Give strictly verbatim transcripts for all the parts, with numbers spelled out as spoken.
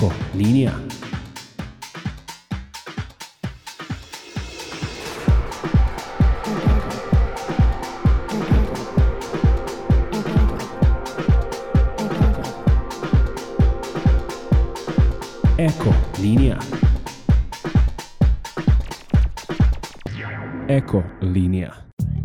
Eko linija. Eko linija. Eko linija.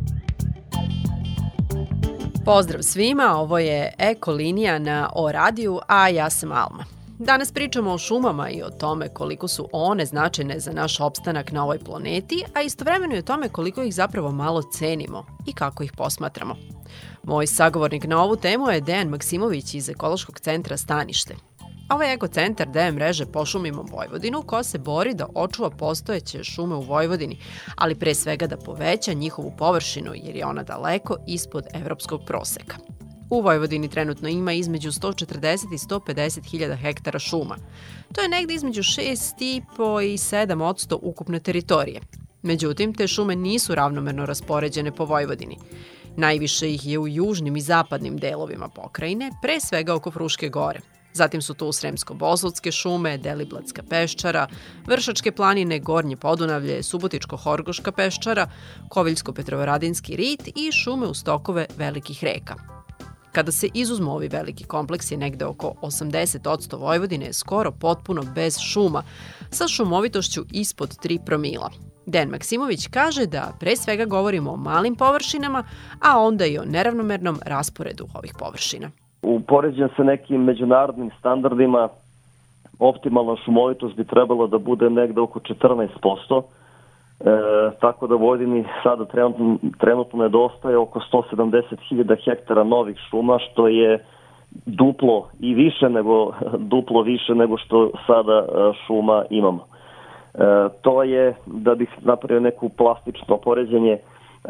Pozdrav svima, ovo je Eko linija na O radiju, a ja sam Alma. Danas pričamo o šumama i o tome koliko su one značajne za naš opstanak na ovoj planeti, a istovremeno i o tome koliko ih zapravo malo cenimo i kako ih posmatramo. Moj sagovornik na ovu temu je Dejan Maksimović iz Ekološkog centra Stanište. Ovo je ekocentar deo mreže Pošumimo Vojvodinu koja se bori da očuva postojeće šume u Vojvodini, ali pre svega da poveća njihovu površinu jer je ona daleko ispod evropskog proseka. U Vojvodini trenutno ima između sto četrdeset i sto pedeset hiljada hektara šuma. To je negde između šest i po i sedam posto ukupne teritorije. Međutim, te šume nisu ravnomerno raspoređene po Vojvodini. Najviše ih je u južnim i zapadnim delovima pokrajine, pre svega oko Fruške gore. Zatim su tu Sremsko-Bosutske šume, Deliblatska peščara, Vršačke planine, Gornje Podunavlje, Subotičko-Horgoška peščara, Koviljsko-Petrovaradinski rit i šume uz tokove velikih reka. Kada se izuzmu ovi veliki kompleksi je negde oko osamdeset posto Vojvodine skoro potpuno bez šuma, sa šumovitošću ispod tri promila. Dejan Maksimović kaže da pre svega govorimo o malim površinama, a onda i o neravnomernom rasporedu ovih površina. U poređenju sa nekim međunarodnim standardima, optimalna šumovitost bi trebalo da bude negde oko četrnaest posto, e, tako da u Vojvodini sada trenutno, trenutno nedostaje oko sto sedamdeset hiljada hektara novih šuma, što je duplo i više nego, duplo više nego što sada šuma imamo. E, to je, da bih napravio neku plastično poređenje, E,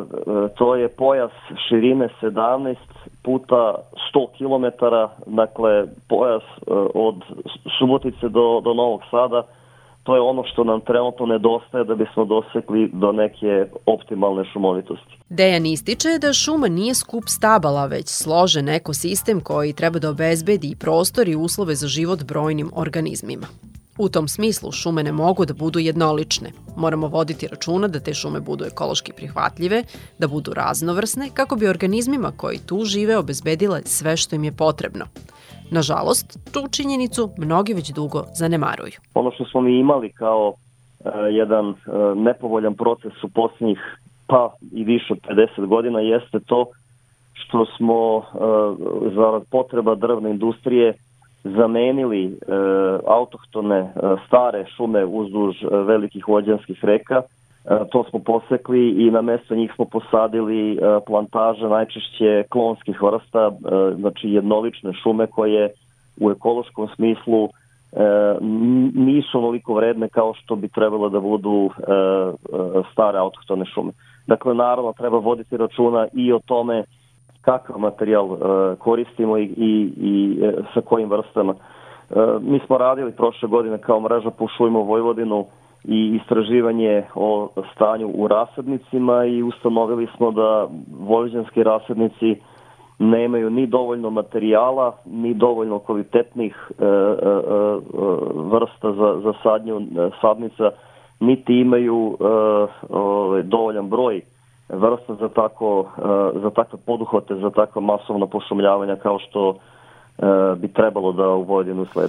to je pojas širine sedamnaest puta sto kilometara, dakle pojas e, od Subotice do, do Novog Sada. To je ono što nam trenutno nedostaje da bismo dosekli do neke optimalne šumovitosti. Dejan ističe da šuma nije skup stabala, već složen ekosistem koji treba da obezbedi i prostor i uslove za život brojnim organizmima. U tom smislu šume ne mogu da budu jednolične. Moramo voditi računa da te šume budu ekološki prihvatljive, da budu raznovrsne, kako bi organizmima koji tu žive obezbedile sve što im je potrebno. Nažalost, tu činjenicu mnogi već dugo zanemaruju. Ono što smo mi imali kao uh, jedan uh, nepovoljan proces u posljednjih pa i više od pedeset godina jeste to što smo uh, za potreba drvne industrije zamenili e, autohtone e, stare šume uzduž e, velikih vođanskih reka. E, to smo posekli i na mesto njih smo posadili e, plantaže najčešće klonskih vrsta, e, znači jednolične šume koje u ekološkom smislu e, nisu onoliko vredne kao što bi trebalo da budu e, e, stare autohtone šume. Dakle, naravno, treba voditi računa i o tome kakav materijal uh, koristimo i, i, i e, sa kojim vrstama. Uh, mi smo radili prošle godine kao mreža Pošumimo Vojvodinu i istraživanje o stanju u rasadnicima i ustanovili smo da vojvođanski rasadnici nemaju ni dovoljno materijala, ni dovoljno kvalitetnih uh, uh, uh, vrsta za, za sadnju uh, sadnica, niti imaju uh, uh, dovoljan broj vrsta za tako za takve poduhvate, za takva masovna pošumljavanja kao što uh, bi trebalo da u Vojvodinu sledi.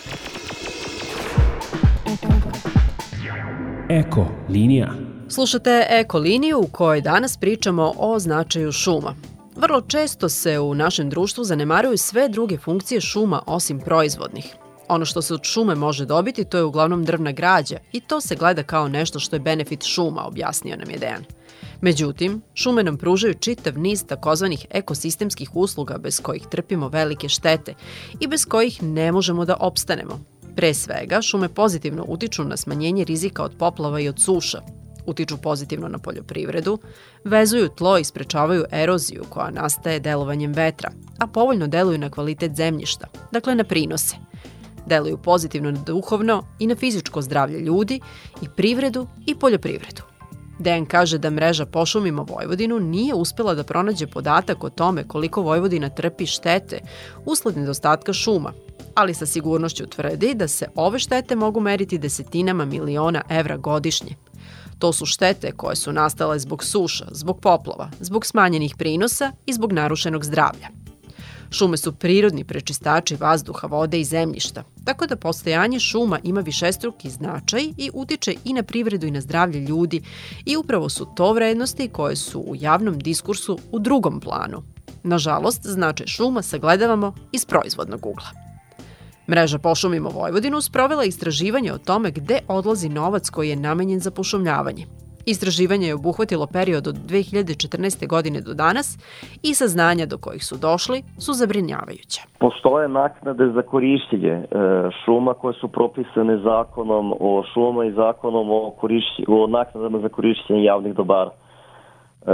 Eko linija. Slušate Eko liniju u kojoj danas pričamo o značaju šuma. Vrlo često se u našem društvu zanemaruju sve druge funkcije šuma osim proizvodnih. Ono što se od šume može dobiti to je uglavnom drvna građa i to se gleda kao nešto što je benefit šuma, objasnio nam je Dejan. Međutim, šume nam pružaju čitav niz takozvanih ekosistemskih usluga bez kojih trpimo velike štete i bez kojih ne možemo da opstanemo. Pre svega, šume pozitivno utiču na smanjenje rizika od poplava i od suša, utiču pozitivno na poljoprivredu, vezuju tlo i sprečavaju eroziju koja nastaje delovanjem vetra, a povoljno deluju na kvalitet zemljišta, dakle na prinose. Deluju pozitivno na duhovno i na fizičko zdravlje ljudi i privredu i poljoprivredu. Dejan kaže da mreža Pošumimo Vojvodinu nije uspela da pronađe podatak o tome koliko Vojvodina trpi štete usled nedostatka šuma, ali sa sigurnošću tvrdi da se ove štete mogu meriti desetinama miliona evra godišnje. To su štete koje su nastale zbog suša, zbog poplava, zbog smanjenih prinosa i zbog narušenog zdravlja. Šume su prirodni prečistači vazduha, vode i zemljišta, tako da postojanje šuma ima višestruki značaj i utiče i na privredu i na zdravlje ljudi i upravo su to vrednosti koje su u javnom diskursu u drugom planu. Nažalost, značaj šuma sagledavamo iz proizvodnog ugla. Mreža Pošumimo Vojvodinu sprovela istraživanje o tome gde odlazi novac koji je namenjen za pošumljavanje. Istraživanje je obuhvatilo period od dve hiljade četrnaeste. godine do danas i saznanja do kojih su došli su zabrinjavajuća. Postoje naknade za korišćenje šuma koje su propisane zakonom o šumama i zakonom o, o naknadama za korišćenje javnih dobara. E,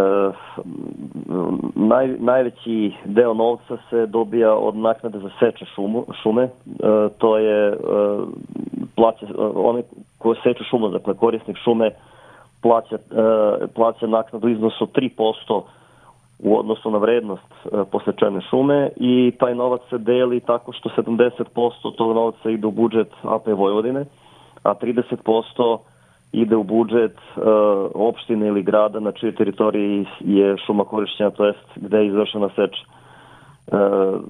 naj, najveći deo novca se dobija od naknade za seče šumu, šume. E, to je e, plaća, oni koji seču šumu, dakle korisnik šume, plaća, e, plaća naknadu iznosu od tri posto u odnosu na vrednost e, posečene šume i taj novac se deli tako što sedamdeset posto tog novca ide u budžet A P Vojvodine, a trideset posto ide u budžet e, opštine ili grada na čijoj teritoriji je šuma korišćena, to jest gde je izvršena seča. E,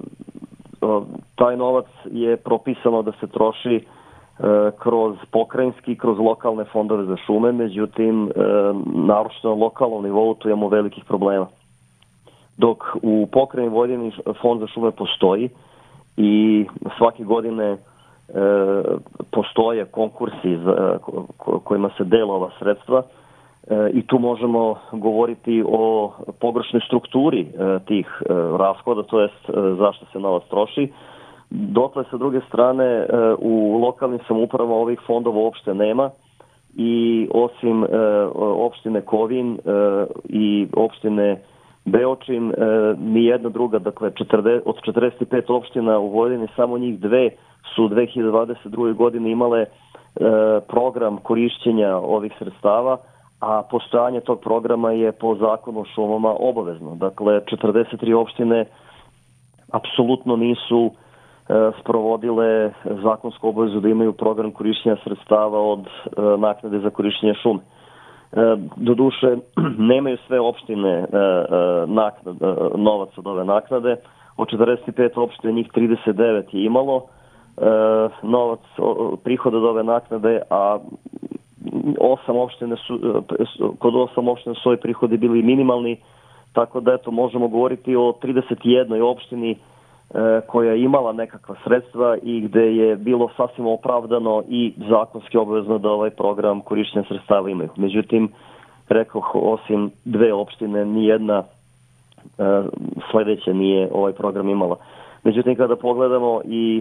taj novac je propisano da se troši e, kroz pokrajinski, kroz lokalne fondove za šume, međutim, e, naročito na lokalnom nivou tu imamo velikih problema. Dok u pokrajini Vojvodini fond za šume postoji i svake godine E, postoje konkursi za, ko, kojima se dele ova sredstva e, i tu možemo govoriti o pogrešnoj strukturi e, tih e, rashoda, to jest e, zašto se novac troši. Dotle, sa druge strane, e, u lokalnim samoupravama ovih fondova uopšte nema i osim e, opštine Kovin e, i opštine Beočin, e, ni jedna druga, dakle četrdeset, od četrdeset pet opština u Vojvodini, samo njih dve su u dve hiljade dvadeset druge. godine imale e, program korišćenja ovih sredstava, a postojanje tog programa je po zakonu o šumama obavezno. Dakle, četrdeset tri opštine apsolutno nisu e, sprovodile zakonsku obavezu da imaju program korišćenja sredstava od e, naknade za korišćenje šume. E, doduše, nemaju sve opštine e, e, naknad, e, novac od ove naknade. Od četrdeset pet opština njih trideset devet je imalo e, novac, o, prihod od ove naknade, a osam opštine su, kod osam opština su ovi prihodi bili minimalni, tako da eto možemo govoriti o trideset jednoj opštini e, koja je imala nekakva sredstva i gde je bilo sasvim opravdano i zakonski obavezno da ovaj program korišćenja sredstava imaju. Međutim, rekoh, osim dve opštine, nijedna e, sledeća nije ovaj program imala. Međutim, kada pogledamo i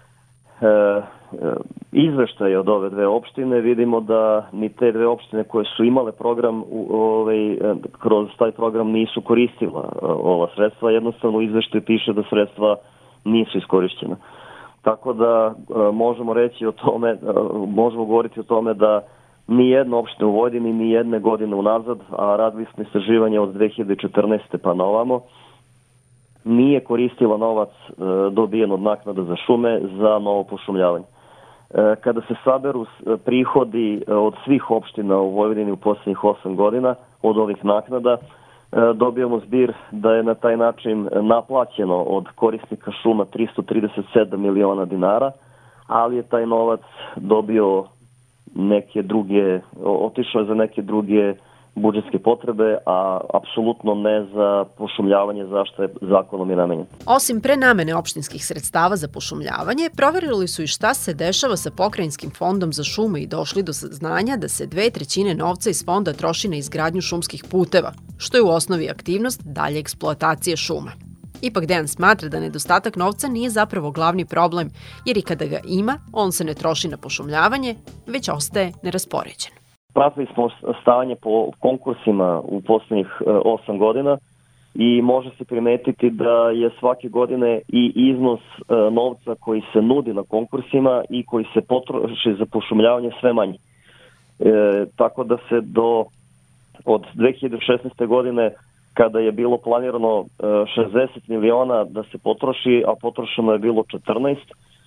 e, izveštaje od ove dve opštine, vidimo da ni te dve opštine koje su imale program, ovaj, kroz taj program nisu koristila ova sredstva. Jednostavno u izveštaju piše da sredstva nisu iskorišćena. Tako da možemo reći o tome, možemo govoriti o tome da ni jedna opština u Vojvodini, ni jedne godine unazad, a radili smo istraživanje od dve hiljade četrnaeste. pa na ovamo, nije koristila novac dobijen od naknada za šume za novo pošumljavanje. Kada se saberu prihodi od svih opština u Vojvodini u poslednjih osam godina od ovih naknada, dobijamo zbir da je na taj način naplaćeno od korisnika šuma tristo trideset sedam miliona dinara, ali je taj novac dobio neke druge, otišao je za neke druge budžetske potrebe, a apsolutno ne za pošumljavanje zašto je zakonom je namenjen. Osim prenamene opštinskih sredstava za pošumljavanje, proverili su i šta se dešava sa pokrajinskim fondom za šume i došli do saznanja da se dve trećine novca iz fonda troši na izgradnju šumskih puteva, što je u osnovi aktivnost dalje eksploatacije šuma. Ipak Dejan smatra da nedostatak novca nije zapravo glavni problem, jer i kada ga ima, on se ne troši na pošumljavanje, već ostaje neraspoređen. Pratili smo stanje po konkursima u poslednjih osam godina i može se primetiti da je svake godine i iznos novca koji se nudi na konkursima i koji se potroši za pošumljavanje sve manji. E, tako da se do od dve hiljade šesnaeste. godine, kada je bilo planirano šezdeset miliona da se potroši, a potrošeno je bilo četrnaest,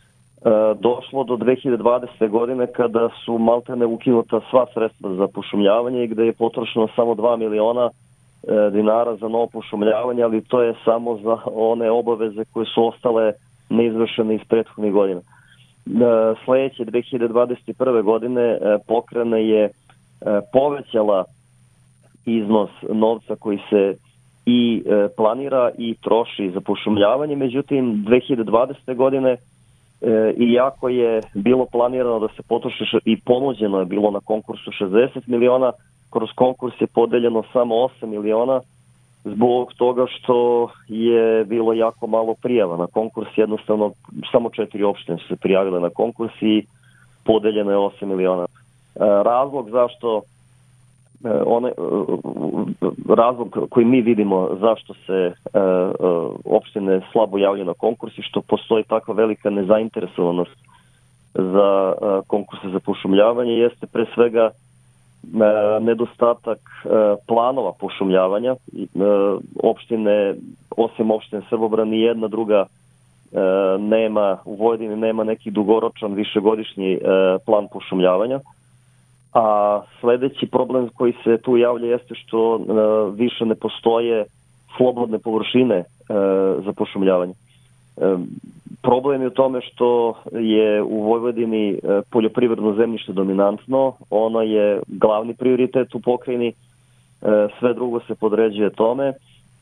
došlo do dve hiljade dvadesete. godine kada su maltene ukinuta sva sredstva za pošumljavanje i gde je potrošeno samo dva miliona dinara za novo pošumljavanje, ali to je samo za one obaveze koje su ostale neizvršene iz prethodnih godina. Sledeće dve hiljade dvadeset prve. godine pokrajina je povećala iznos novca koji se i planira i troši za pošumljavanje, međutim dve hiljade dvadesete. godine iako je bilo planirano da se potroši i ponuđeno je bilo na konkursu šezdeset miliona, kroz konkurs je podeljeno samo osam miliona zbog toga što je bilo jako malo prijava na konkurs. Jednostavno samo četiri opštine su se prijavile na konkurs i podeljeno je osam miliona. Razlog zašto one, razlog koji mi vidimo zašto se opštine slabo javljaju na konkurs i što postoji takva velika nezainteresovanost za konkurse za pošumljavanje jeste pre svega nedostatak planova pošumljavanja. Opštine, osim opštine Srbobran, ni jedna druga nema, u Vojvodini nema neki dugoročan višegodišnji plan pošumljavanja. A sledeći problem koji se tu javlja jeste što više ne postoje slobodne površine za pošumljavanje. Problem je u tome što je u Vojvodini poljoprivredno zemljište dominantno, ono je glavni prioritet u pokrajini, sve drugo se podređuje tome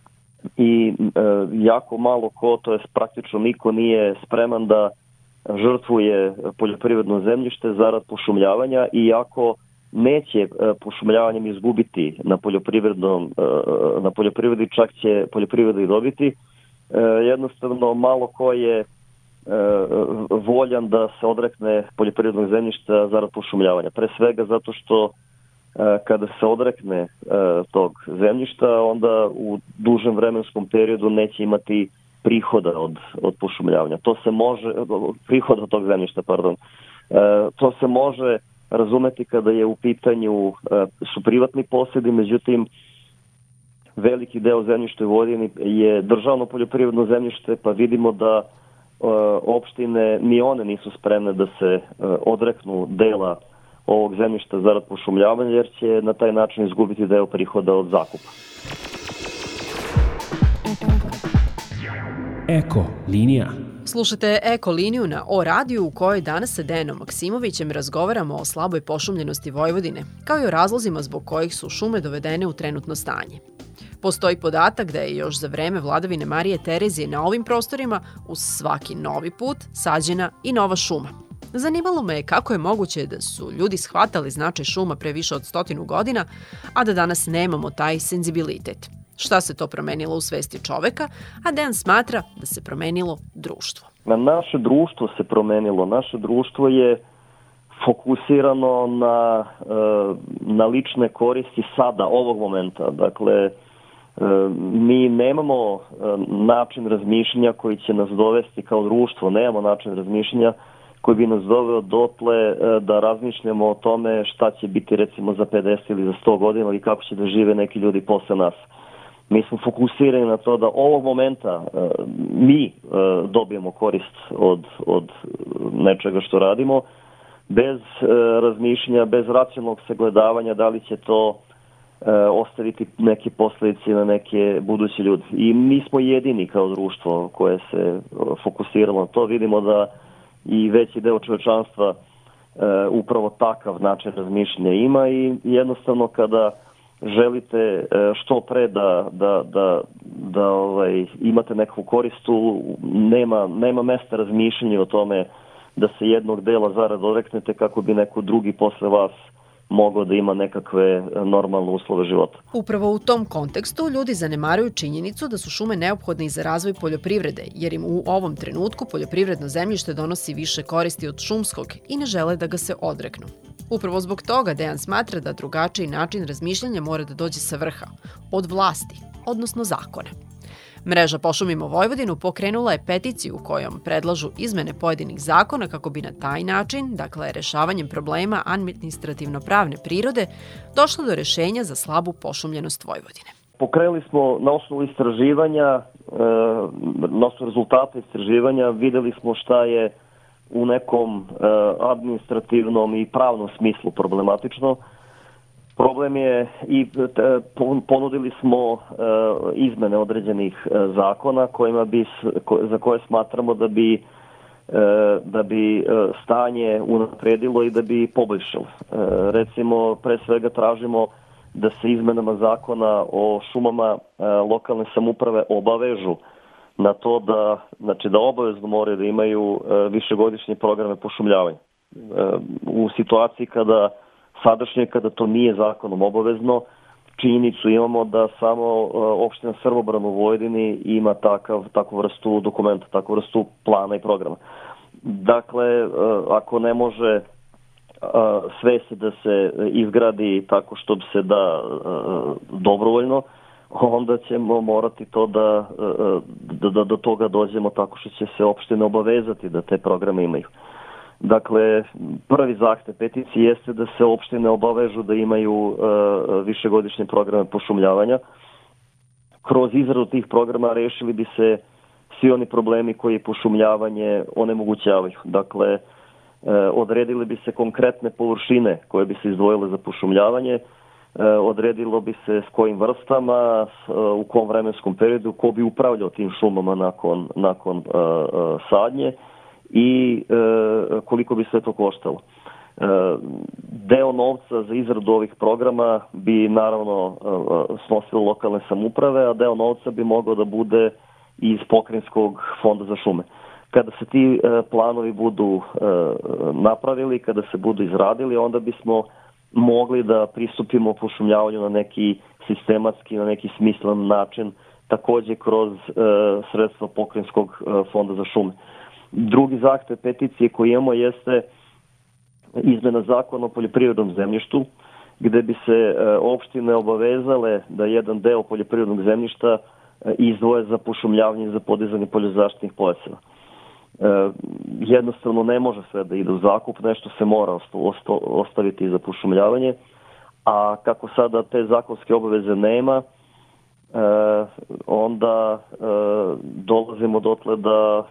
i jako malo ko, to je praktično niko, nije spreman da žrtvuje poljoprivredno zemljište zarad pošumljavanja, iako neće pošumljavanjem izgubiti na poljoprivrednom, na poljoprivredi, čak će poljoprivredi dobiti. Jednostavno malo ko je voljan da se odrekne poljoprivrednog zemljišta zarad pošumljavanja. Pre svega zato što kada se odrekne tog zemljišta, onda u dužem vremenskom periodu neće imati prihoda od, od pošumljavanja. To se može, prihoda od tog zemljišta, pardon. To se može razumeti kada je u pitanju su privatni posedi, međutim veliki deo zemljišta u Vojvodini je državno poljoprivredno zemljište, pa vidimo da opštine ni one nisu spremne da se odreknu dela ovog zemljišta zarad pošumljavanja, jer će na taj način izgubiti deo prihoda od zakupa. Eko linija. Slušate Eko liniju na O radiju u kojoj danas sa Dejanom Maksimovićem razgovaramo o slaboj pošumljenosti Vojvodine, kao i o razlozima zbog kojih su šume dovedene u trenutno stanje. Postoji podatak da je još za vreme vladavine Marije Terezije na ovim prostorima uz svaki novi put sađena i nova šuma. Zanimalo me je kako je moguće da su ljudi shvatali značaj šuma pre više od stotinu godina, a da danas nemamo taj senzibilitet. Šta se to promenilo u svesti čoveka, a Dejan smatra da se promenilo društvo. Naše društvo se promenilo. Naše društvo je fokusirano na, na lične koristi sada, ovog momenta. Dakle, mi nemamo način razmišljanja koji će nas dovesti kao društvo, nemamo način razmišljanja koji bi nas doveo dotle da razmišljamo o tome šta će biti recimo za pedeset ili za sto godina ili kako će da žive neki ljudi posle nas. Mi smo fokusirani na to da ovog momenta mi dobijemo korist od, od nečega što radimo, bez razmišljanja, bez racionalnog sagledavanja da li će to ostaviti neke posledice na neke buduće ljudi. I mi smo jedini kao društvo koje se fokusiralo na to. Vidimo da i veći deo čovečanstva upravo takav način razmišljanja ima i jednostavno kada želite što pre da, da, da, da ovaj, imate neku koristu, nema, nema mesta razmišljanja o tome da se jednog dela zarad odreknete kako bi neko drugi posle vas mogao da ima nekakve normalne uslove života. Upravo u tom kontekstu ljudi zanemaruju činjenicu da su šume neophodne i za razvoj poljoprivrede, jer im u ovom trenutku poljoprivredno zemljište donosi više koristi od šumskog i ne žele da ga se odreknu. Upravo zbog toga Dejan smatra da drugačiji način razmišljanja mora da dođe sa vrha, od vlasti, odnosno zakona. Mreža Pošumimo Vojvodinu pokrenula je peticiju kojom predlažu izmene pojedinih zakona kako bi na taj način, dakle rešavanjem problema administrativno-pravne prirode, došlo do rešenja za slabu pošumljenost Vojvodine. Pokrenuli smo na osnovu istraživanja, na osnovu rezultata istraživanja, videli smo šta je u nekom administrativnom i pravnom smislu problematično. Problem je i ponudili smo izmene određenih zakona kojima bi, za koje smatramo da bi da bi stanje unapredilo i da bi poboljšalo. Recimo, pre svega tražimo da se izmenama zakona o šumama lokalne samouprave obavežu na to da, znači da obavezno moraju da imaju višegodišnje programe pošumljavanja. U situaciji kada sadašnje, kada to nije zakonom obavezno, činjenicu imamo da samo opština Srbobran u Vojvodini ima takav, takvu vrstu dokumenta, takvu vrstu plana i programa. Dakle, ako ne može sve se da se izgradi tako što bi se da dobrovoljno, onda ćemo morati to da, da, da do toga dođemo tako što će se opštine obavezati da te programe imaju. Dakle, prvi zahtev peticije jeste da se opštine obavežu da imaju uh, višegodišnje programe pošumljavanja. Kroz izradu tih programa rešili bi se svi oni problemi koji pošumljavanje onemogućavaju. Dakle, uh, odredili bi se konkretne površine koje bi se izdvojile za pošumljavanje, uh, odredilo bi se s kojim vrstama, uh, u kom vremenskom periodu, ko bi upravljao tim šumama nakon, nakon uh, uh, sadnje i e, koliko bi sve to koštalo. E, deo novca za izradu ovih programa bi naravno e, snosilo lokalne samouprave, a deo novca bi mogao da bude iz pokrajinskog fonda za šume. Kada se ti e, planovi budu e, napravili, kada se budu izradili, onda bismo mogli da pristupimo pošumljavanju na neki sistematski, na neki smislen način, takođe kroz e, sredstva pokrajinskog e, fonda za šume. Drugi zahtev peticije koji imamo jeste izmena zakona o poljoprivrednom zemljištu, gde bi se opštine obavezale da jedan deo poljoprivrednog zemljišta izdvoje za pošumljavanje i za podizanje poljozaštitnih pojaseva. Jednostavno ne može sve da ide u zakup, nešto se mora ostaviti za pošumljavanje, a kako sada te zakonske obaveze nema, onda dolazimo dotle da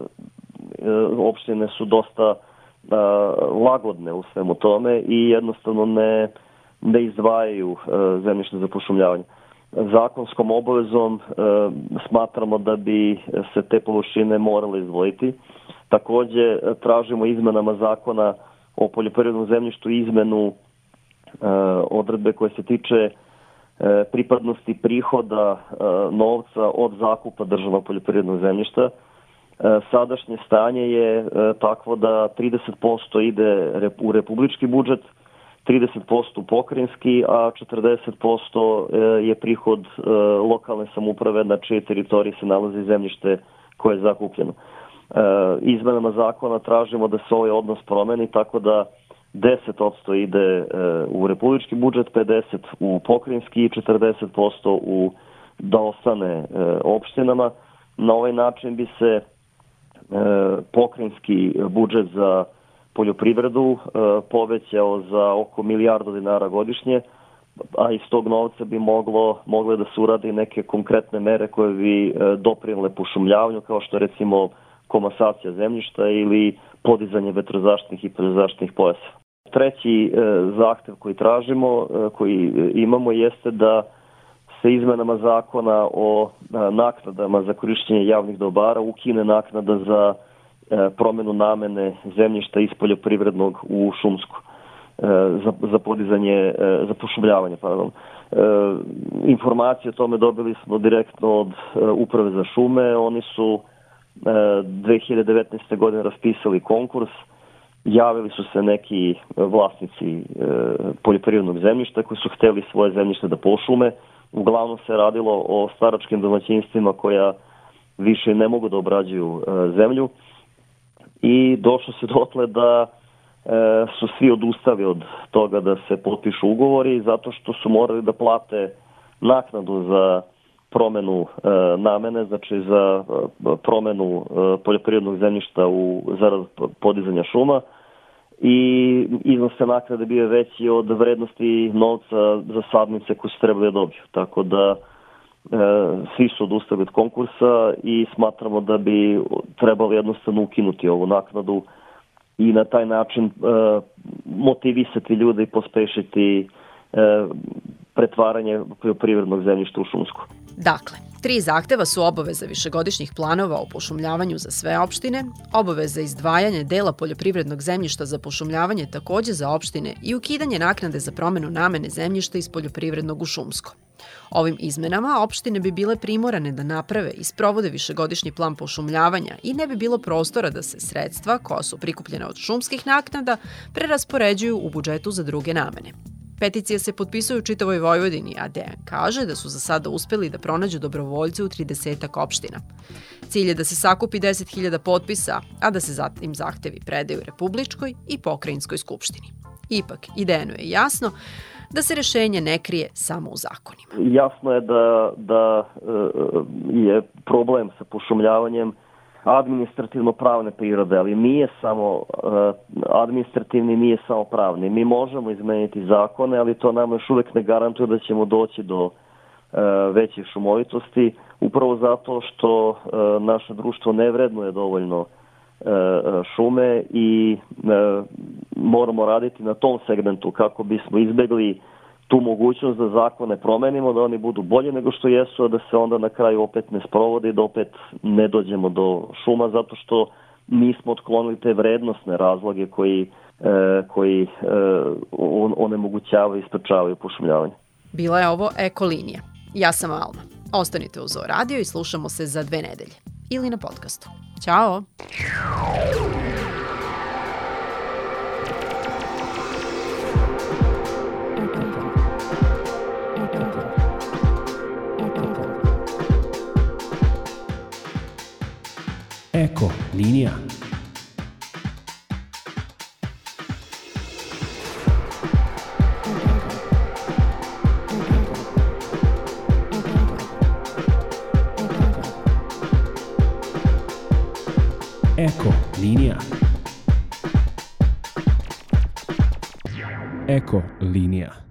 opštine su dosta lagodne u svemu tome i jednostavno ne, ne izdvajaju zemljište za pošumljavanje. Zakonskom obavezom smatramo da bi se te površine morale izdvojiti. Takođe tražimo izmenama zakona o poljoprivrednom zemljištu izmenu odredbe koje se tiče pripadnosti prihoda novca od zakupa državnog poljoprivrednog zemljišta. Sadašnje stanje je takvo da trideset posto ide u republički budžet, trideset posto u pokrajinski, a četrdeset posto je prihod lokalne samouprave na čije teritoriji se nalazi zemljište koje je zakupljeno. Izmenama zakona tražimo da se ovaj odnos promeni tako da deset posto ide u republički budžet, pedeset posto u pokrajinski i četrdeset posto u, da ostane opštinama. Na ovaj način bi se pokrajinski budžet za poljoprivredu povećao za oko milijardu dinara godišnje, a iz tog novca bi moglo, mogle da se uradi neke konkretne mere koje bi doprinele pošumljavanju, kao što je recimo komasacija zemljišta ili podizanje vetrozaštitnih i poljozaštitnih pojasa. Treći zahtev koji tražimo, koji imamo, jeste da se izmenama zakona o naknadama za korišćenje javnih dobara ukine naknada za promenu namene zemljišta iz poljoprivrednog u šumsku, za, za podizanje, za pošumljavanje, pardon. Informacije o tome dobili smo direktno od Uprave za šume. Oni su dve hiljade devetnaeste. godine raspisali konkurs, javili su se neki vlasnici poljoprivrednog zemljišta koji su hteli svoje zemljište da pošume. Uglavnom se radilo o staračkim domaćinstvima koja više ne mogu da obrađuju zemlju i došlo se dotle da su svi odustali od toga da se potpišu ugovori zato što su morali da plate naknadu za promenu namene, znači za promenu poljoprivrednog zemljišta u zarad podizanja šuma, i iznos te naknade bio veći od vrednosti novca za sadnice koje su trebali da dobiju. Tako da e, svi su odustali od konkursa i smatramo da bi trebalo jednostavno ukinuti ovu naknadu i na taj način motivisati ljude i pospešiti pretvaranje poljoprivrednog zemljišta u šumsko. Dakle, tri zahteva su obaveza višegodišnjih planova o pošumljavanju za sve opštine, obaveza izdvajanja dela poljoprivrednog zemljišta za pošumljavanje takođe za opštine i ukidanje naknade za promenu namene zemljišta iz poljoprivrednog u šumsko. Ovim izmenama opštine bi bile primorane da naprave i sprovode višegodišnji plan pošumljavanja i ne bi bilo prostora da se sredstva koja su prikupljena od šumskih naknada preraspoređuju u budžetu za druge namene. Peticije se potpisuju u čitavoj Vojvodini, a Dejan kaže da su za sada uspeli da pronađu dobrovoljce u tridesetak opština. Cilj je da se sakupi deset hiljada potpisa, a da se zatim zahtevi predaju Republičkoj i Pokrajinskoj skupštini. Ipak, i Dejanu je jasno da se rešenje ne krije samo u zakonima. Jasno je da, da je problem sa pošumljavanjem administrativno-pravne prirode, ali nije samo administrativni, nije samo pravni. Mi možemo izmeniti zakone, ali to nam još uvek ne garantuje da ćemo doći do veće šumovitosti, upravo zato što naše društvo ne vrednuje dovoljno šume i moramo raditi na tom segmentu kako bismo izbegli tu mogućnost da zakone promenimo, da oni budu bolji nego što jesu, a da se onda na kraju opet ne sprovode i da opet ne dođemo do šuma, zato što nismo otklonili te vrednosne razloge koji, koji onemogućavaju i sprečavaju pošumljavanje. Bila je ovo Ekolinija. Ja sam Alma. Ostanite uz O Radio i slušamo se za dve nedelje. Ili na podcastu. Ćao! Eko linija. Eko linija. Eko linija.